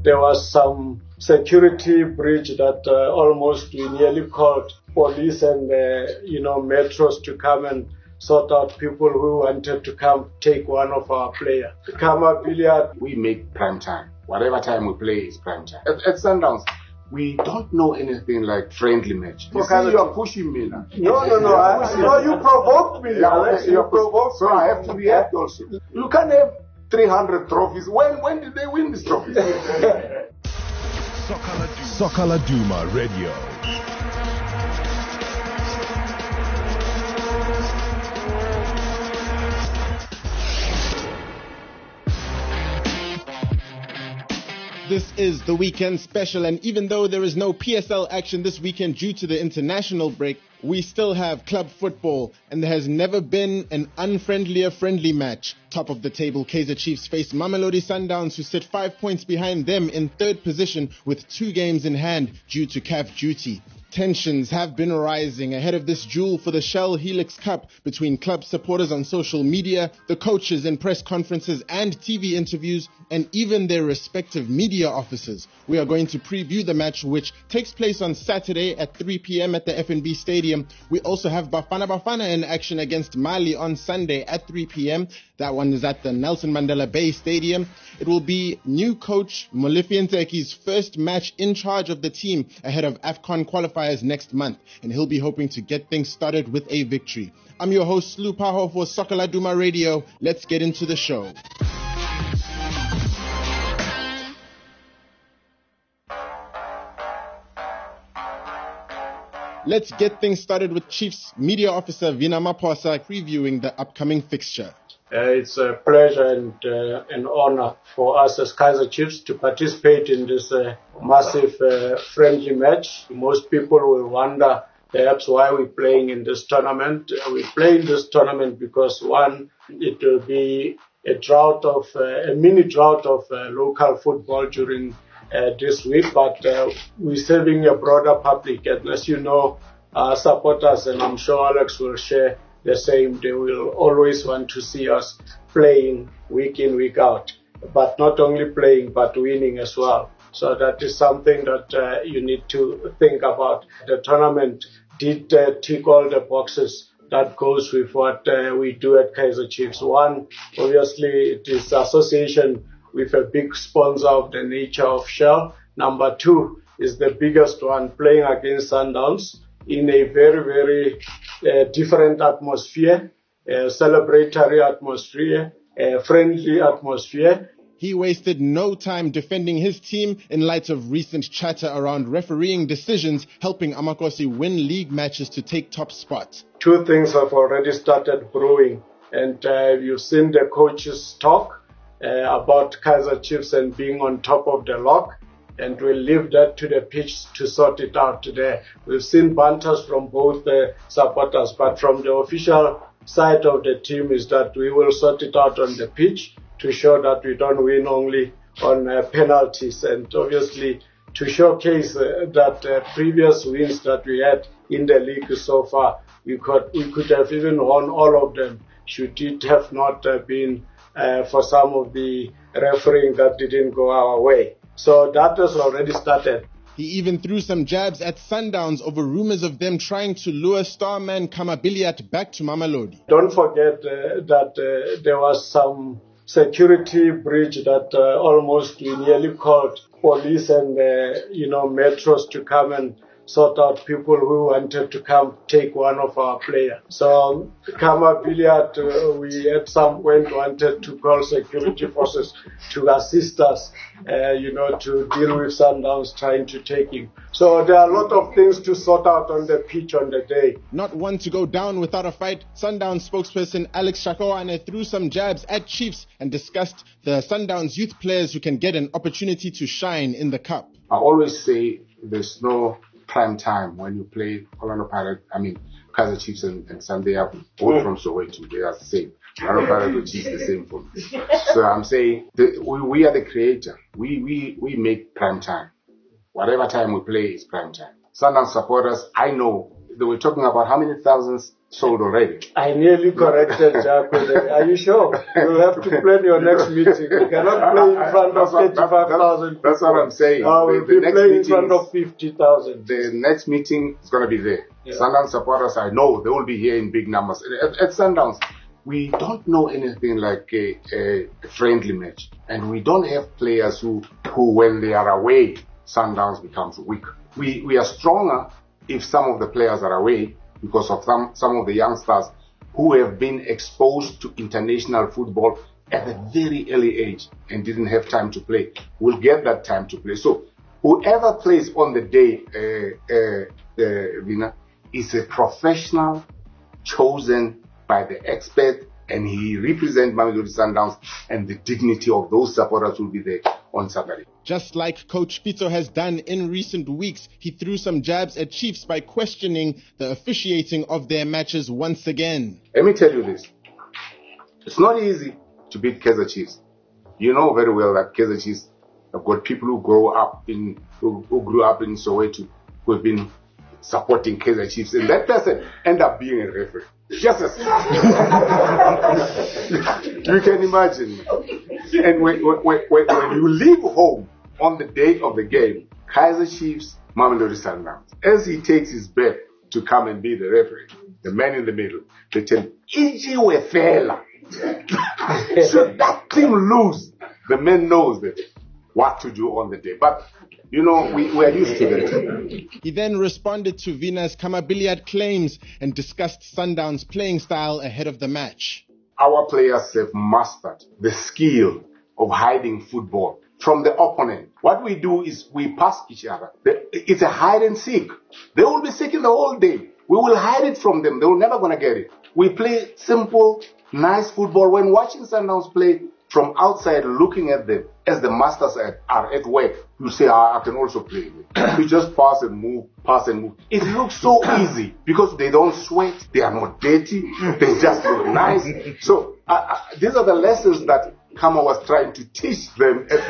there was some security breach that almost we nearly called police and, metros to come and sort out people who wanted to come take one of our players. Kama Billiard. We make prime time. Whatever time we play is prime time. At Sundowns, we don't know anything like friendly match. You see, you are pushing me now. No, you provoked me, Alex. You provoked me. So I have to react also. You can't have 300 trophies. When did they win these trophies? Sokala Duma Radio. This is the weekend special, and even though there is no PSL action this weekend due to the international break, we still have club football, and there has never been an unfriendlier friendly match. Top of the table, Kaizer Chiefs face Mamelodi Sundowns, who sit 5 points behind them in third position with 2 games in hand due to CAF duty. Tensions have been rising ahead of this duel for the Shell Helix Cup between club supporters on social media, the coaches in press conferences and TV interviews, and even their respective media officers. We are going to preview the match, which takes place on Saturday at 3 p.m. at the FNB Stadium. We also have Bafana Bafana in action against Mali on Sunday at 3 p.m. That one is at the Nelson Mandela Bay Stadium. It will be new coach Molefi Nteki's first match in charge of the team ahead of AFCON qualifiers next month, and he'll be hoping to get things started with a victory. I'm your host, Lou Paho for Sokala Duma Radio. Let's get into the show. Let's get things started with Chiefs media officer Vina Maposa previewing the upcoming fixture. It's a pleasure and an honor for us as Kaizer Chiefs to participate in this massive friendly match. Most people will wonder perhaps why we're playing in this tournament. We play in this tournament because, one, it will be a mini drought of local football during this week, but we're serving a broader public. And as you know, our supporters, and I'm sure Alex will share the same, they will always want to see us playing week in, week out. But not only playing, but winning as well. So that is something that you need to think about. The tournament did tick all the boxes that goes with what we do at Kaizer Chiefs. One, obviously, it is association with a big sponsor of the nature of Shell. Number 2 is the biggest one, playing against Sundowns in a very, very different atmosphere, celebratory atmosphere, friendly atmosphere. He wasted no time defending his team in light of recent chatter around refereeing decisions helping Amakosi win league matches to take top spots. 2 things have already started brewing, and you've seen the coaches talk about Kaizer Chiefs and being on top of the log, and we'll leave that to the pitch to sort it out today. We've seen banters from both the supporters, but from the official side of the team is that we will sort it out on the pitch to show that we don't win only on penalties, and obviously to showcase that previous wins that we had in the league so far, we could have even won all of them should it have not been for some of the refereeing that didn't go our way. So that has already started. He even threw some jabs at Sundowns over rumors of them trying to lure starman Kama Billiard back to Mamelodi. Don't forget that there was some security breach that almost we nearly called police and metros to come and sort out people who wanted to come take one of our players. So Kama Billiard, we at some point wanted to call security forces to assist us, to deal with Sundowns trying to take him. So there are a lot of things to sort out on the pitch on the day. Not one to go down without a fight, Sundowns spokesperson Alex Shakoane threw some jabs at Chiefs and discussed the Sundowns youth players who can get an opportunity to shine in the cup. I always say there's no prime time when you play Orlando Pirates, Kaizer Chiefs and Sunday are both from Soweto. They are the same. Orlando Pirates and Chiefs the same for me. So I'm saying we are the creator. We make prime time. Whatever time we play is prime time. Sundowns supporters, I know they were talking about how many thousands sold already. I nearly corrected Jack. Are you sure? You'll have to plan your next meeting. You cannot play in front of 35,000. That's what I'm saying. We'll be playing in front of 50,000. The next meeting is going to be there. Yeah. Sundowns supporters, I know they will be here in big numbers. At Sundowns, we don't know anything like a friendly match. And we don't have players who when they are away, Sundowns becomes weak. We are stronger if some of the players are away because of some of the youngsters who have been exposed to international football at a very early age and didn't have time to play. Will get that time to play. So whoever plays on the day, Vina, is a professional chosen by the expert, and he represents Mamelodi Sundowns, and the dignity of those supporters will be there on Saturday. Just like Coach Pitso has done in recent weeks, he threw some jabs at Chiefs by questioning the officiating of their matches once again. Let me tell you this. It's not easy to beat Kaizer Chiefs. You know very well that Kaizer Chiefs have got people who grew up in Soweto who have been supporting Kaizer Chiefs, and that person end up being a referee. Yes, you can imagine. And when you leave home on the day of the game, Kaizer Chiefs, Mamelodi Sundowns, as he takes his bet to come and be the referee, the man in the middle, they tell him, Iji Wefela. Should that team lose, the man knows that what to do on the day. But you know, we are used to that. He then responded to Vina's Kamabiliad claims and discussed Sundowns' playing style ahead of the match. Our players have mastered the skill of hiding football from the opponent. What we do is we pass each other. It's a hide and seek. They will be seeking the whole day. We will hide it from them. They will never gonna get it. We play simple, nice football. When watching Sundowns play from outside, looking at them as the masters are at work, you say, I can also play. You just pass and move. It looks so easy because they don't sweat, they are not dirty, they just look nice. So these are the lessons that Kama was trying to teach them as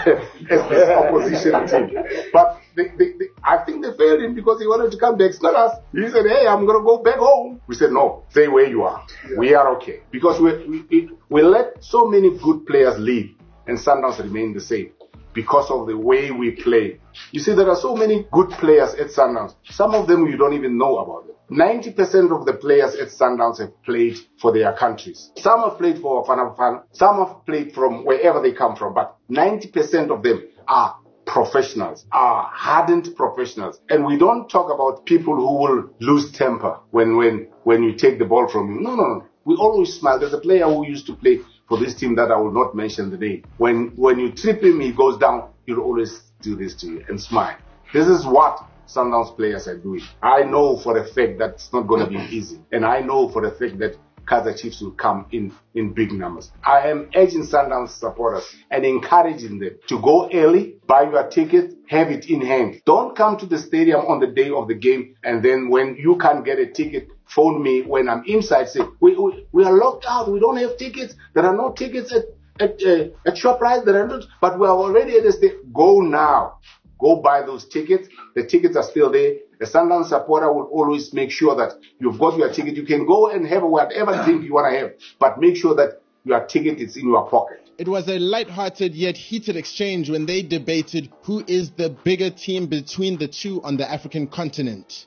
the opposition team. But I think they failed him because he wanted to come back. It's not us. He said, hey, I'm going to go back home. We said, no, stay where you are. Yeah. We are okay. Because we let so many good players leave and Sundowns remain the same because of the way we play. You see, there are so many good players at Sundowns. Some of them you don't even know about them. 90% of the players at Sundowns have played for their countries. Some have played for Fanafan, some have played from wherever they come from, but 90% of them are professionals, are hardened professionals. And we don't talk about people who will lose temper when you take the ball from you. No. We always smile. There's a player who used to play for this team that I will not mention the name. When you trip him, he goes down, he'll always do this to you and smile. This is what Sundowns players are doing. I know for a fact that it's not going to be easy. And I know for a fact that Kaizer Chiefs will come in big numbers. I am urging Sundowns supporters and encouraging them to go early, buy your ticket, have it in hand. Don't come to the stadium on the day of the game and then when you can't get a ticket, phone me when I'm inside, say, we are locked out, we don't have tickets, there are no tickets at ShopRite, there are not, but we are already at the stadium. Go now. Go buy those tickets. The tickets are still there. The Sundowns supporter will always make sure that you've got your ticket. You can go and have whatever drink you want to have, but make sure that your ticket is in your pocket. It was a light-hearted yet heated exchange when they debated who is the bigger team between the two on the African continent.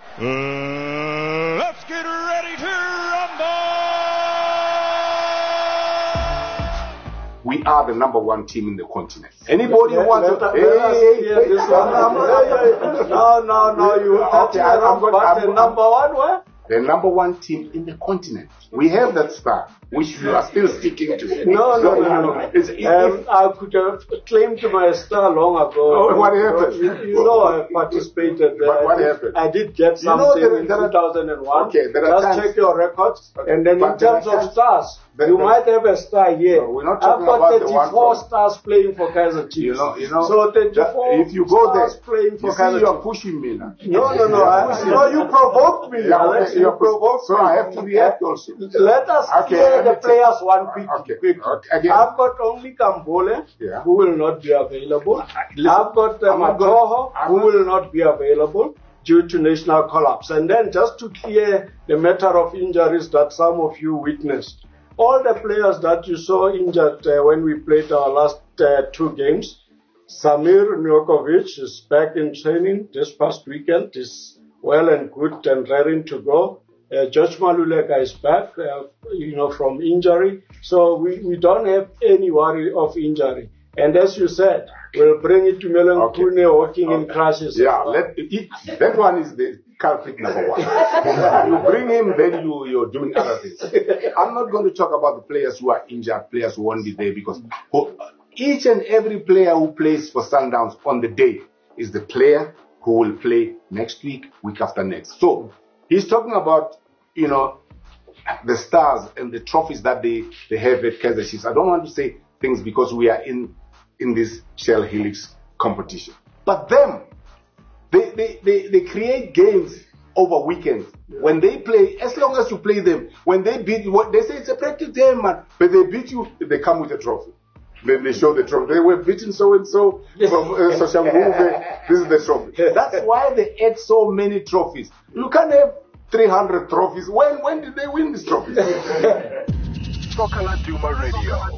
Let's get ready to rumble! We are the number one team in the continent. Anybody who wants to... No, you have the number one where? The number one team in the continent. We have that star, which you are still sticking to. No. I could have claimed my star long ago. Oh, what happened? You know I participated. What happened? I did get something in 2001. Okay, just check your records. Okay. And then in terms of stars, you might have a star here. No, we're not talking I've got about 34 stars playing for Kaizer Chiefs. You know. So 34 if you go there, playing for you Kaizer Chiefs. You're pushing me now. No, you provoked me. Yeah, okay, you provoked me. So I have to react also. Let us hear the players one quick. Okay. I've got only Kambole, who will not be available. I've got Matoho, who will not be available. due to national collapse. And then just to clear the matter of injuries that some of you witnessed, all the players that you saw injured when we played our last 2 games, Samir Njokovic is back in training this past weekend, is well and good and raring to go. George Maluleka is back, from injury. So we don't have any worry of injury. And as you said, we'll bring it to Melon Kune walking in crashes. Yeah, that one is the culprit number 1. You bring him, then you're doing other things. I'm not going to talk about the players who are injured, players who won't be there, because each and every player who plays for Sundowns on the day is the player who will play next week, week after next. So he's talking about, the stars and the trophies that they have at Kaizer Chiefs. I don't want to say things because we are in this Shell Helix competition. But them, they create games over weekends. When they play, as long as you play them, when they beat you, they say it's a practice game, man. But they beat you, they come with a trophy. Then they show the trophy. They were beaten so-and-so from Soshanguve. This is the trophy. That's why they add so many trophies. You can't have 300 trophies. When did they win these trophies? Soccer Laduma Radio.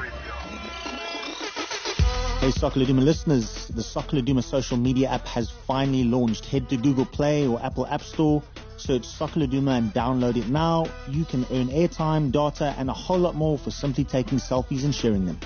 Hey Soccer Laduma listeners, the Soccer Laduma social media app has finally launched. Head to Google Play or Apple App Store, search Soccer Laduma and download it now. You can earn airtime, data and a whole lot more for simply taking selfies and sharing them.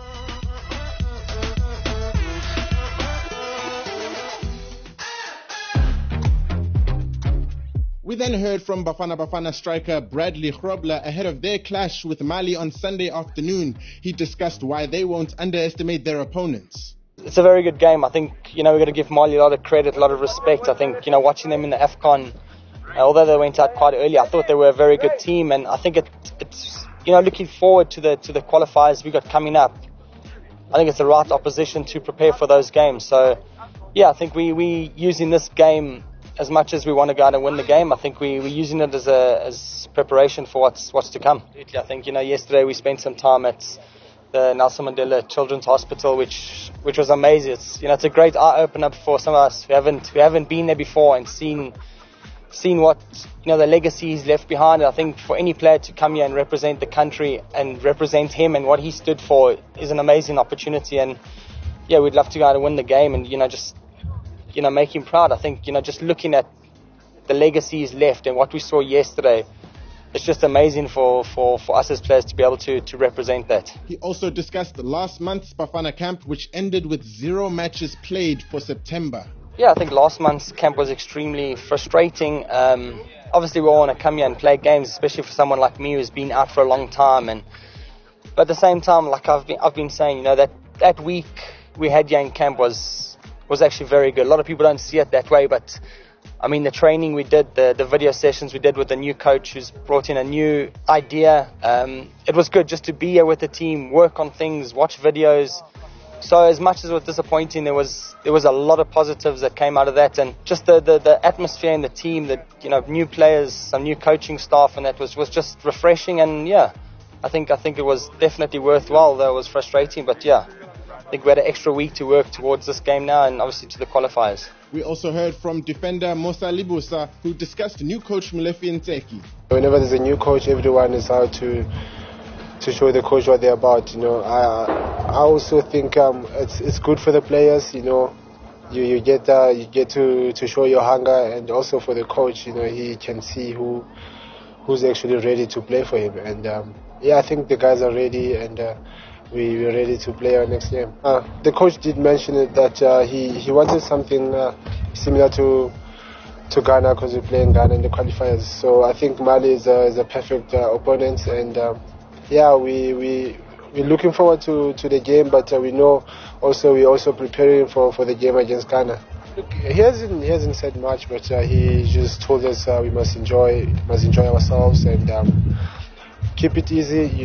We then heard from Bafana Bafana striker Bradley Grobler ahead of their clash with Mali on Sunday afternoon. He discussed why they won't underestimate their opponents. It's a very good game. I think, we've got to give Mali a lot of credit, a lot of respect. I think, watching them in the AFCON, although they went out quite early, I thought they were a very good team. And I think it's looking forward to the qualifiers we got coming up. I think it's the right opposition to prepare for those games. So, yeah, I think we using this game as much as we want to go out and win the game. I think we're using it as preparation for what's to come. I think, yesterday we spent some time at the Nelson Mandela Children's Hospital, which was amazing. It's a great eye opener for some of us who haven't been there before and seen what the legacy he's left behind. And I think for any player to come here and represent the country and represent him and what he stood for is an amazing opportunity. And yeah, we'd love to go out and win the game and just make him proud. I think just looking at the legacy he's left and what we saw yesterday, it's just amazing for us as players to be able to represent that. He also discussed last month's Bafana camp, which ended with 0 matches played for September. Yeah, I think last month's camp was extremely frustrating. Obviously, we all want to come here and play games, especially for someone like me who's been out for a long time. But at the same time, like I've been saying, that week we had here in camp was actually very good. A lot of people don't see it that way, but I mean, the training we did, the video sessions we did with the new coach who's brought in a new idea, it was good just to be here with the team, work on things, watch videos. So as much as it was disappointing, there was a lot of positives that came out of that, and just the atmosphere in the team, new players, some new coaching staff, and that was just refreshing. And yeah, I think it was definitely worthwhile, though it was frustrating, but yeah, I think we had an extra week to work towards this game now and obviously to the qualifiers. We also heard from defender Musa Libusa, who discussed new coach Molefi Ntseki. Whenever there's a new coach, everyone is out to show the coach what they're about. I also think it's good for the players. You get to show your hunger, and also for the coach, he can see who's actually ready to play for him. And I think the guys are ready, and we're ready to play our next game. The coach did mention it that he wanted something similar to Ghana, because we're playing Ghana in the qualifiers. So I think Mali is a perfect opponent, and we're looking forward to the game, but we're also preparing for the game against Ghana. Look, he hasn't said much, but he just told us we must enjoy ourselves and keep it easy. He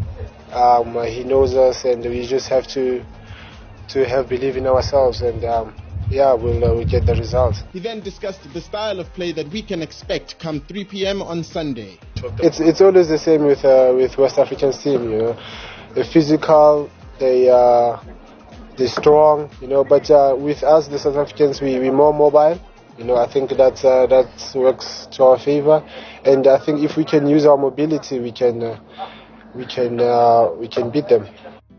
knows us, and we just have to have belief in ourselves, and we'll get the result. He then discussed the style of play that we can expect come 3 p.m. on Sunday. It's always the same with West African team. They're physical, they're strong. But with us, the South Africans, we're more mobile. I think that works to our favor, and I think if we can use our mobility, we can beat them.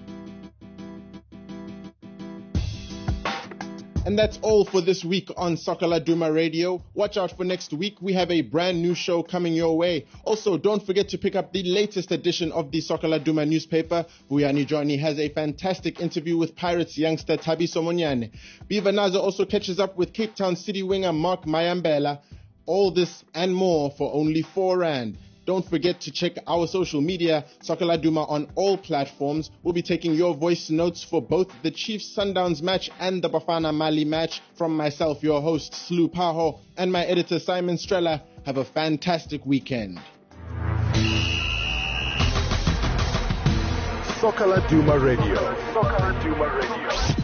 And that's all for this week on Soccer Laduma Radio. Watch out for next week. We have a brand new show coming your way. Also, don't forget to pick up the latest edition of the Soccer Laduma newspaper. Vuyani Johnny has a fantastic interview with Pirates youngster Thabiso Monyane. Viva Nazo also catches up with Cape Town City winger Mark Mayambela. All this and more for only R4. Don't forget to check our social media, Soccer Laduma, on all platforms. We'll be taking your voice notes for both the Chiefs Sundowns match and the Bafana Mali match from myself, your host, Slu Paho, and my editor, Simon Strella. Have a fantastic weekend. Soccer Laduma Radio. Soccer Laduma Radio.